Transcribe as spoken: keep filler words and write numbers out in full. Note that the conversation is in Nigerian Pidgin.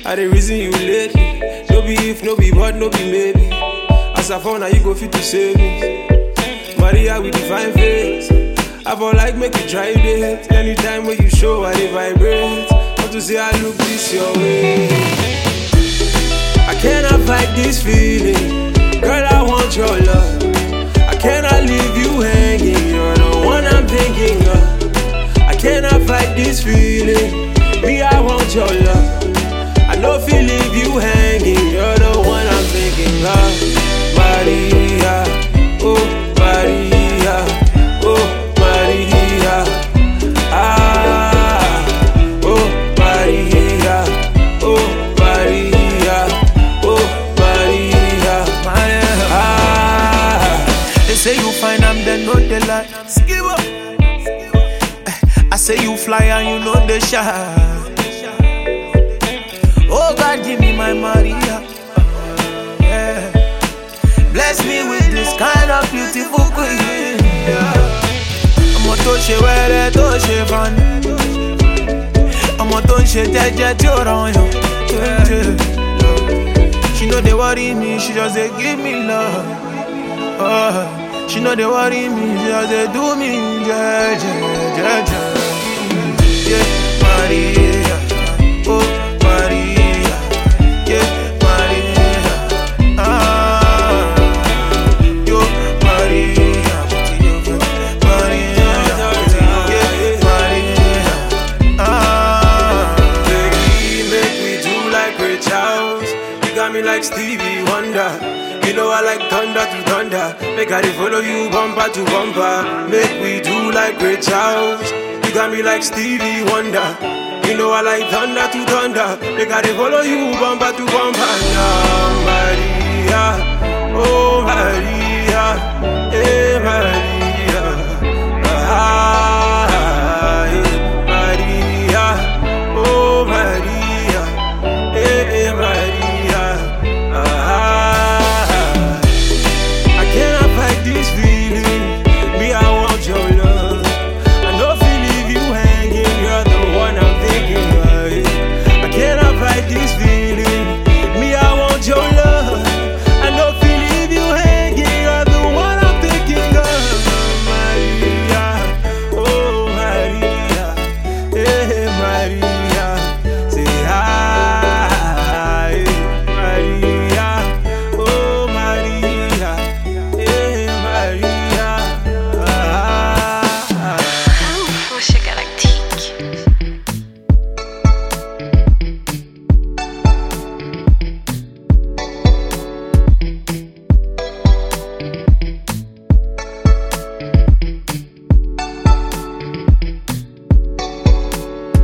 I the reason you lately. No be if, no be but, no be maybe. As I found out you go fit to save me. Maria with the fine face. I fall like make you drive it. Anytime when you show I they vibrate. How to say I look this your way. I cannot fight this feeling. Girl, I want your love. I cannot leave you hanging. You're the one I'm thinking of. I cannot fight this feeling. Me, I want your love. I know if you leave you hanging. You're the one I'm thinking of. Maria, oh Maria, oh Maria, ah, oh Maria, oh Maria, oh Maria, ah. They say you fine, I'm the no they lie. Skip up. I say you fly and you know the shine. Oh God, give me my Maria. Yeah. Bless me with this kind of beautiful queen. I'm a touch where I touch it van. I'm a touch it that you're on you. She know they worry me, she just say give me love. Oh, she know they worry me, she just say do me, yeah, yeah, yeah, yeah. Yeah, Maria, oh Maria, yeah. Like Stevie Wonder, you know I like thunder to thunder. Make I follow you bumper to bumper. Make we do like Great Charles. You got me like Stevie Wonder. You know I like thunder to thunder. Make I follow you bumper to bumper. Now Maria, oh Maria, hey Maria, ah, hey Maria, oh Maria, hey Maria. This feeling, me I want your love. I know if you leave you hanging, you're the one I'm thinking of. I cannot fight this feeling, me I want your love. I know if you leave you hanging, you're the one I'm thinking of. Maria, oh Maria, hey Maria, say hi, Maria, oh Maria. Info chez Galactique.